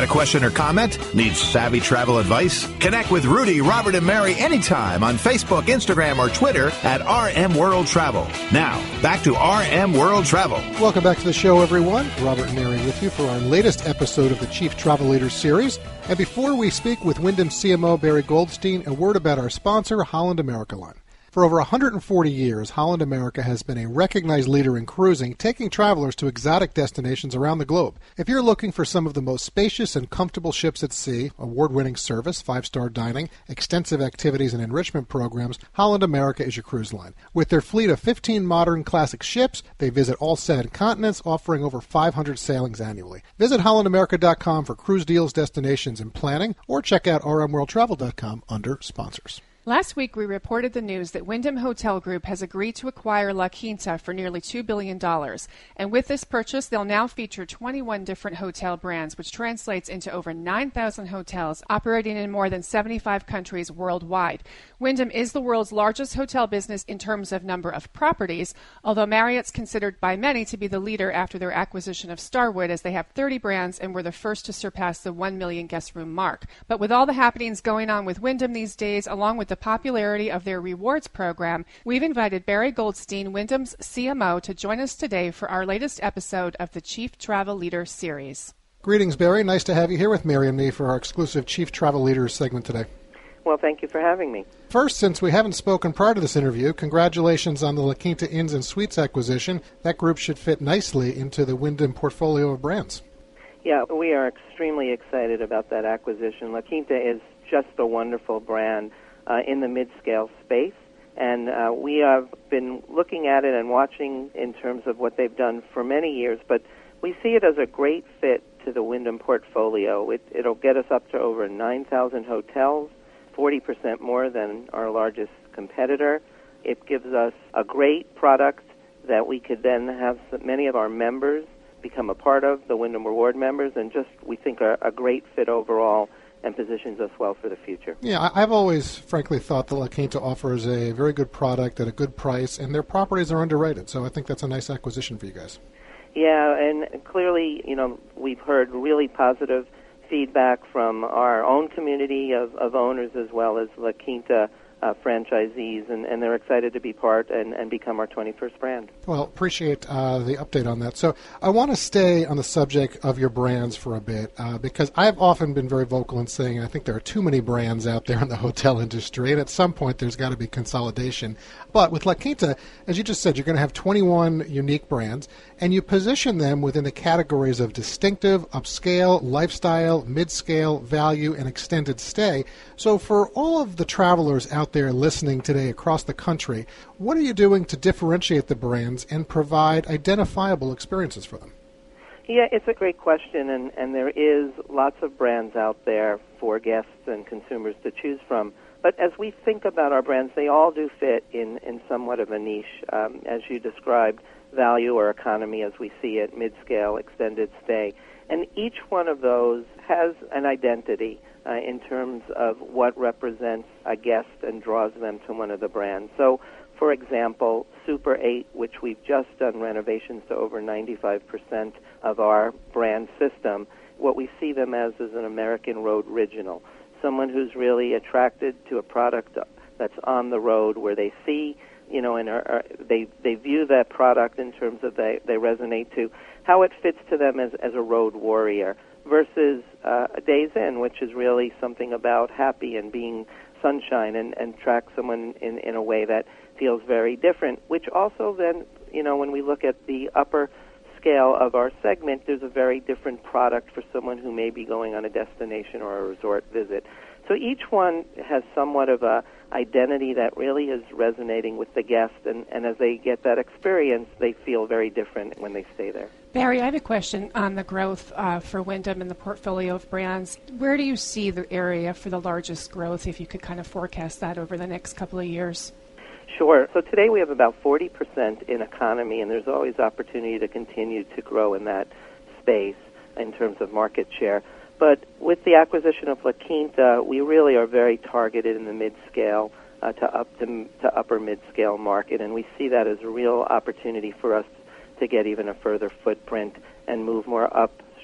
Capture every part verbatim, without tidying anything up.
Got a question or comment? Need savvy travel advice? Connect with Rudy, Robert, and Mary anytime on Facebook, Instagram, or Twitter at R M World Travel. Now, back to R M World Travel. Welcome back to the show, everyone. Robert and Mary with you for our latest episode of the Chief Travel Leaders series. And before we speak with Wyndham C M O Barry Goldstein, a word about our sponsor, Holland America Line. For over one hundred forty years, Holland America has been a recognized leader in cruising, taking travelers to exotic destinations around the globe. If you're looking for some of the most spacious and comfortable ships at sea, award-winning service, five-star dining, extensive activities and enrichment programs, Holland America is your cruise line. With their fleet of fifteen modern classic ships, they visit all seven continents, offering over five hundred sailings annually. Visit holland america dot com for cruise deals, destinations, and planning, or check out r m world travel dot com under sponsors. Last week, we reported the news that Wyndham Hotel Group has agreed to acquire La Quinta for nearly two billion dollars. And with this purchase, they'll now feature twenty-one different hotel brands, which translates into over nine thousand hotels operating in more than seventy-five countries worldwide. Wyndham is the world's largest hotel business in terms of number of properties, although Marriott's considered by many to be the leader after their acquisition of Starwood, as they have thirty brands and were the first to surpass the one million guest room mark. But with all the happenings going on with Wyndham these days, along with the popularity of their rewards program, we've invited Barry Goldstein, Wyndham's C M O, to join us today for our latest episode of the Chief Travel Leader series. Greetings, Barry. Nice to have you here with Mary and me for our exclusive Chief Travel Leaders segment today. Well, thank you for having me. First, since we haven't spoken prior to this interview, congratulations on the La Quinta Inns and Suites acquisition. That group should fit nicely into the Wyndham portfolio of brands. Yeah, we are extremely excited about that acquisition. La Quinta is just a wonderful brand uh, in the mid-scale space, and uh, we have been looking at it and watching in terms of what they've done for many years, but we see it as a great fit to the Wyndham portfolio. It, it'll get us up to over nine thousand hotels, forty percent more than our largest competitor. It gives us a great product that we could then have many of our members become a part of, the Wyndham Reward members, and just, we think, a, a great fit overall and positions us well for the future. Yeah, I've always, frankly, thought that La Quinta offers a very good product at a good price, and their properties are underrated, so I think that's a nice acquisition for you guys. Yeah, and clearly, you know, we've heard really positive feedback from our own community of, of owners as well as La Quinta uh, franchisees, and, and they're excited to be part and, and become our twenty-first brand. Well, appreciate uh, the update on that. So I want to stay on the subject of your brands for a bit, uh, because I've often been very vocal in saying I think there are too many brands out there in the hotel industry, and at some point there's got to be consolidation. But with La Quinta, as you just said, you're going to have twenty-one unique brands, and you position them within the categories of distinctive, upscale, lifestyle, mid-scale, value, and extended stay. So for all of the travelers out there listening today across the country, what are you doing to differentiate the brands and provide identifiable experiences for them? Yeah, it's a great question, and, and there is lots of brands out there for guests and consumers to choose from. But as we think about our brands, they all do fit in, in somewhat of a niche, um, as you described, value or economy as we see it, mid-scale, extended stay. And each one of those has an identity uh, in terms of what represents a guest and draws them to one of the brands. So, for example, Super eight, which we've just done renovations to over ninety-five percent of our brand system, what we see them as is an American road original, someone who's really attracted to a product that's on the road where they see, you know, and are, are, they they view that product in terms of they, they resonate to how it fits to them as, as a road warrior versus uh, a Days Inn, which is really something about happy and being sunshine and, and track someone in, in a way that feels very different, which also then, you know, when we look at the upper scale of our segment, there's a very different product for someone who may be going on a destination or a resort visit. So each one has somewhat of a identity that really is resonating with the guest, and, and as they get that experience, they feel very different when they stay there. Barry, I have a question on the growth uh, for Wyndham and the portfolio of brands. Where do you see the area for the largest growth, if you could kind of forecast that over the next couple of years? Sure. So today we have about forty percent in economy, and there's always opportunity to continue to grow in that space in terms of market share. But with the acquisition of La Quinta, we really are very targeted in the mid-scale uh, to up to, to upper mid-scale market, and we see that as a real opportunity for us to get even a further footprint and move more upstream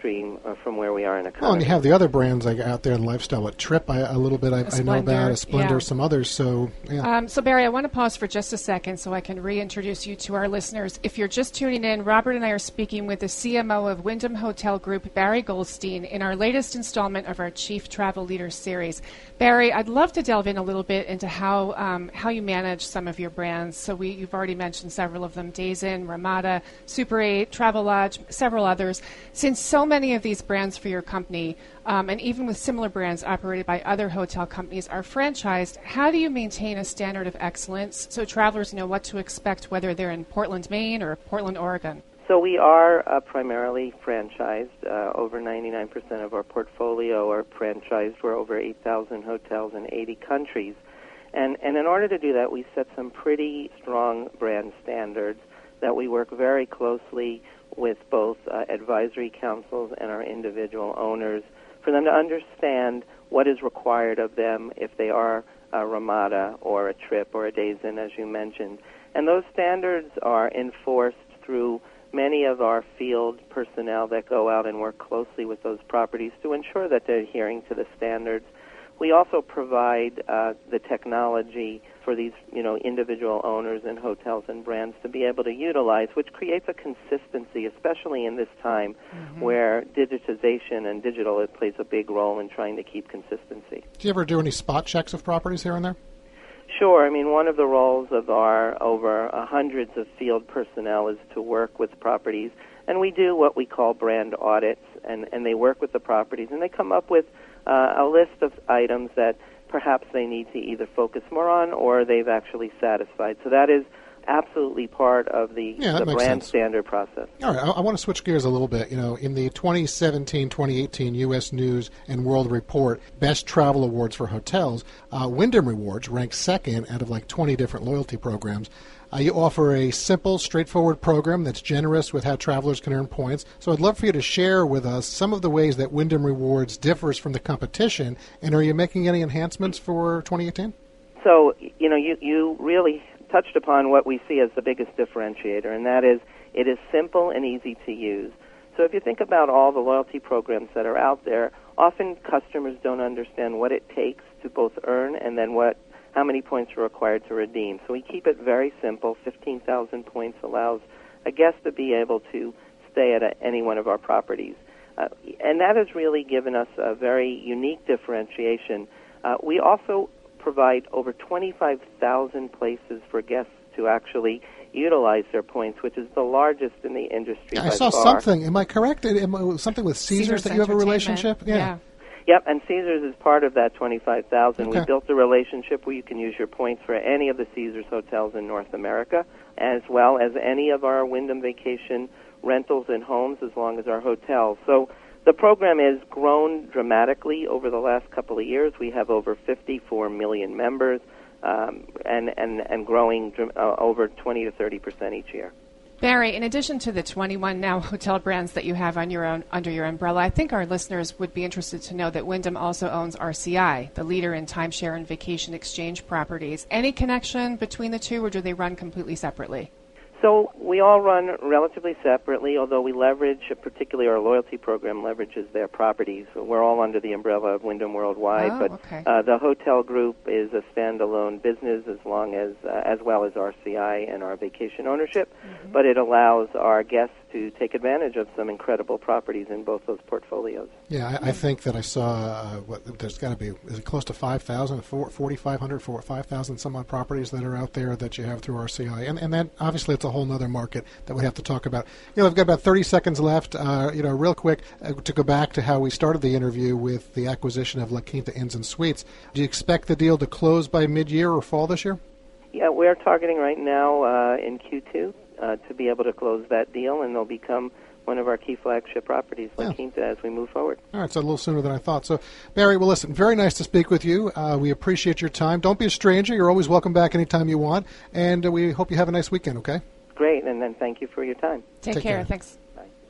downstream uh, from where we are in economy. Well, and you have the other brands like out there in lifestyle. What Trip, I, a little bit I, I know about, a Splendor, yeah. some others. So, yeah. Um, so, Barry, I want to pause for just a second so I can reintroduce you to our listeners. If you're just tuning in, Robert and I are speaking with the C M O of Wyndham Hotel Group, Barry Goldstein, in our latest installment of our Chief Travel Leader series. Barry, I'd love to delve in a little bit into how um, how you manage some of your brands. So we, you've already mentioned several of them, Days Inn, Ramada, Super eight, Travelodge, several others. Since so many of these brands for your company, um, and even with similar brands operated by other hotel companies, are franchised, how do you maintain a standard of excellence so travelers know what to expect, whether they're in Portland, Maine or Portland, Oregon? So we are uh, primarily franchised. Uh, over ninety-nine percent of our portfolio are franchised. We're over eight thousand hotels in eighty countries. And, and in order to do that, we set some pretty strong brand standards that we work very closely with both uh, advisory councils and our individual owners for them to understand what is required of them if they are a Ramada or a Trip or a Days Inn, as you mentioned. And those standards are enforced through many of our field personnel that go out and work closely with those properties to ensure that they're adhering to the standards. We also provide uh, the technology for these, you know, individual owners and hotels and brands to be able to utilize, which creates a consistency, especially in this time mm-hmm. where digitization and digital, it plays a big role in trying to keep consistency. Do you ever do any spot checks of properties here and there? Sure. I mean, one of the roles of our over uh, hundreds of field personnel is to work with properties, and we do what we call brand audits, and, and they work with the properties, and they come up with uh, a list of items that perhaps they need to either focus more on or they've actually satisfied. So that is absolutely part of the, yeah, the brand sense. standard process. All right, I, I want to switch gears a little bit. You know, in the twenty seventeen twenty eighteen U S News and World Report Best Travel Awards for Hotels, uh, Wyndham Rewards ranked second out of like twenty different loyalty programs. Uh, you offer a simple, straightforward program that's generous with how travelers can earn points. So I'd love for you to share with us some of the ways that Wyndham Rewards differs from the competition, and are you making any enhancements for twenty eighteen? So, you know, you, you really touched upon what we see as the biggest differentiator, and that is it is simple and easy to use. So if you think about all the loyalty programs that are out there, often customers don't understand what it takes to both earn and then what how many points are required to redeem. So we keep it very simple. fifteen thousand points allows a guest to be able to stay at a, any one of our properties. Uh, and that has really given us a very unique differentiation. Uh, we also provide over twenty-five thousand places for guests to actually utilize their points, which is the largest in the industry. I by saw far. something. Am I correct? Am I, something with Caesars, Caesars that you have a relationship? Yeah. yeah. Yep, and Caesars is part of that twenty-five thousand. Okay. We built a relationship where you can use your points for any of the Caesars hotels in North America, as well as any of our Wyndham Vacation rentals and homes, as long as our hotels. So the program has grown dramatically over the last couple of years. We have over fifty-four million members, um, and, and, and growing uh, over twenty to thirty percent each year. Barry, in addition to the twenty-one now hotel brands that you have on your own, under your umbrella, I think our listeners would be interested to know that Wyndham also owns R C I, the leader in timeshare and vacation exchange properties. Any connection between the two, or do they run completely separately? So we all run relatively separately, although we leverage, particularly our loyalty program leverages their properties. So we're all under the umbrella of Wyndham Worldwide, oh, but okay. uh, the hotel group is a standalone business as long as, uh, as well as R C I and our vacation ownership, mm-hmm. but it allows our guests to take advantage of some incredible properties in both those portfolios. Yeah, I, I think that I saw, uh, what, there's got to be, is it close to five thousand, forty-five hundred, five thousand some odd properties that are out there that you have through R C I. And, and that, obviously, it's a whole other market that we have to talk about. You know, I've got about thirty seconds left. Uh, you know, real quick, uh, to go back to how we started the interview with the acquisition of La Quinta Inns and Suites. Do you expect the deal to close by mid-year or fall this year? Yeah, we're targeting right now uh, in Q two uh, to be able to close that deal, and they'll become one of our key flagship properties, La yeah. Quinta, as we move forward. All right, so a little sooner than I thought. So, Barry, well, listen, very nice to speak with you. Uh, we appreciate your time. Don't be a stranger. You're always welcome back anytime you want, and uh, we hope you have a nice weekend, okay? Great, and then thank you for your time. Take, Take care. care. Thanks.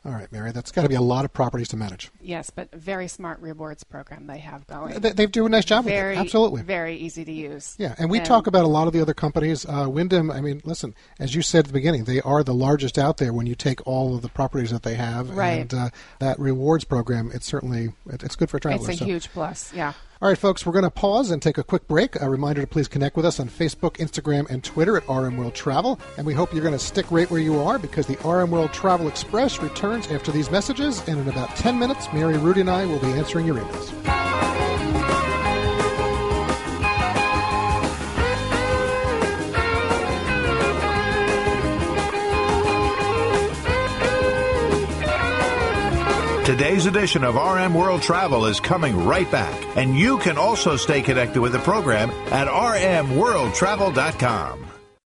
All right, Mary, that's got to be a lot of properties to manage. Yes, but very smart rewards program they have going. They, they do a nice job very, with it. Absolutely. Very easy to use. Yeah, and we and, talk about a lot of the other companies. Uh, Wyndham, I mean, listen, as you said at the beginning, they are the largest out there when you take all of the properties that they have. Right. And uh, that rewards program, it's certainly, it, it's good for travelers. It's a so. huge plus, yeah. All right, folks, we're going to pause and take a quick break. A reminder to please connect with us on Facebook, Instagram, and Twitter at R M World Travel. And we hope you're going to stick right where you are because the R M World Travel Express returns after these messages. And in about ten minutes, Mary, Rudy, and I will be answering your emails. Today's edition of R M World Travel is coming right back, and you can also stay connected with the program at r m world travel dot com.